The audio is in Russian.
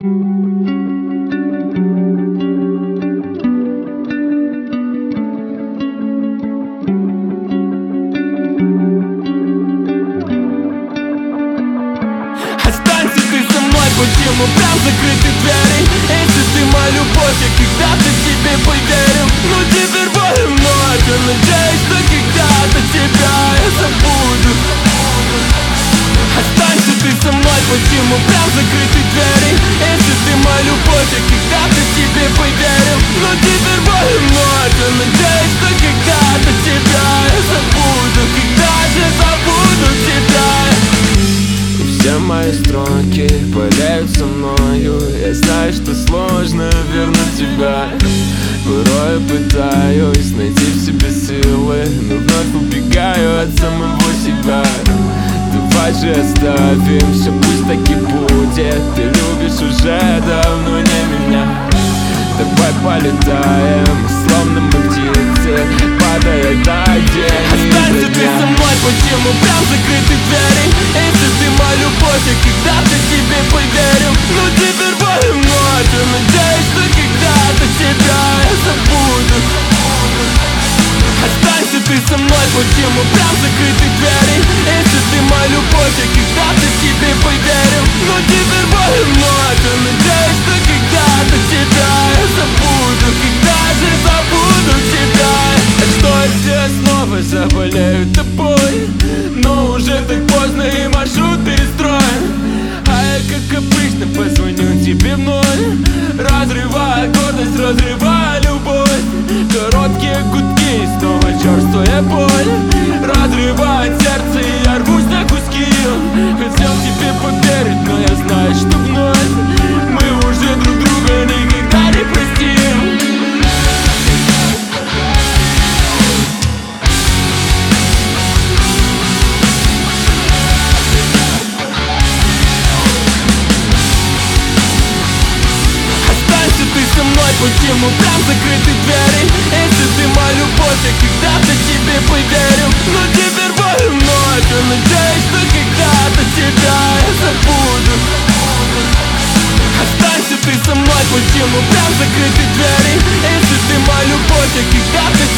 Останься ты со мной, почему прям закрыты двери? Если ты моя любовь, я когда-то тебе поверил. Но теперь более много, надеюсь, что когда-то тебя я забуду. Останься ты со мной, почему прям закрыты двери? Если ты моя любовь, я когда-то тебе поверил. Но теперь более много, надеюсь, что когда-то тебя я забуду. Когда же забуду тебя? Все мои строки паляются мною. Я знаю, что сложно вернуть тебя. Порой пытаюсь найти в себе силы, но вновь убегаю от самого себя. Давай же оставим все, пусть так и будет. Ты любишь уже давно не меня. Давай полетаем, словно мы птицы, падая там, где не Останься ты со мной, почему прям закрыты двери? Если ты моя любовь, я когда-то тебе поверил. Но теперь более много, надеюсь, что когда-то тебя я забуду. Останься ты со мной, почему прям закрыты двери? Если ты моя любовь, я когда-то тебе поверил. Но теперь более много, надеюсь, что когда-то тебя я забуду. Когда же забуду тебя? А что если я снова заболею тобой? Но уже так поздно и маршрут перестроен. А я как обычно позвоню тебе вновь, разрывая гордость, разрывая любовь. Короткие гудки и снова черствая боль разрывает сердце, и я рвусь на куски. Хотел тебе поверить, но я знаю, что вновь мы уже друг друга никогда не простим. Останься ты со мной, почему прям закрыты двери? Если ты моя любовь, я когда-то тебе поверил. Но теперь более много, надеюсь, что когда-то тебя я забуду. Останься ты со мной, почему прям закрыты двери? Если ты моя любовь, я когда-то